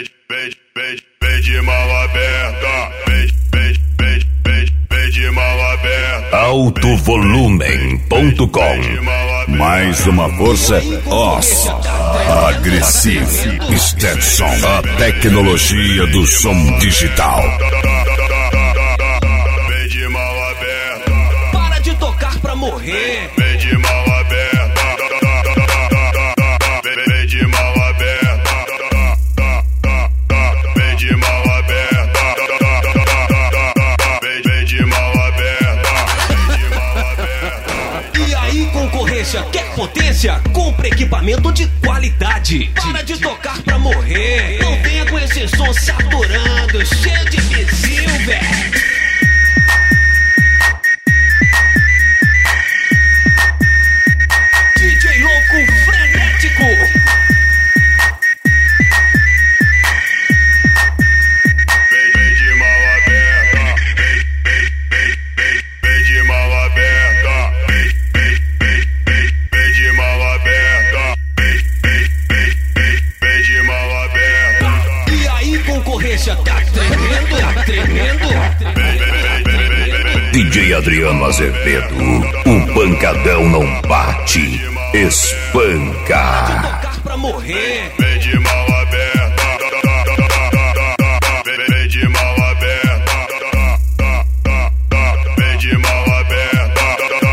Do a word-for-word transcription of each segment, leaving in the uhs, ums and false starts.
vem, vem, vem de mão aberta, vem, vem, vem, vem, vem de mão aberta. alto volume ponto com. Mais uma força, Oz, Agressive Stetson, a tecnologia do som digital. Vem de mão aberta, para de tocar pra morrer. vem de mão aberta, vem, vem de mão aberta, vem de mão aberta, vem, vem de mão aberta, vem de mão aberta. E aí, concorrência, quer potência? Compre equipamento de qualidade. Para de tocar pra morrer. Não venha com esse som saturando, cheio de imbecil, velho. D J louco frenético. Vem, vem de mão aberta, vem, vem, vem, vem, vem de mão aberta, vem, vem, vem, vem, vem de mão aberta, vem, vem, vem, vem, vem de mão aberta. E aí, concorrência, tá tremendo, tá tremendo. Vem, vem, vem, vem, vem, vem. D J Adriano Azevedo, o pancadão não bate, espanca. Tocar pra morrer. Vem de mão aberta, vem, vem de mão aberta, vem de mão aberta,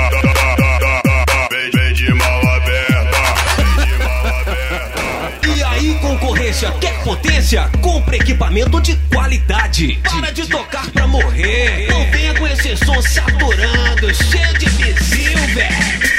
vem, vem de mão aberta, vem de mão aberta. E aí, concorrência, quer potência? Compre equipamento de qualidade. Para de tocar pra morrer. Não venha com esse som saturando, cheio de imbecil, velho.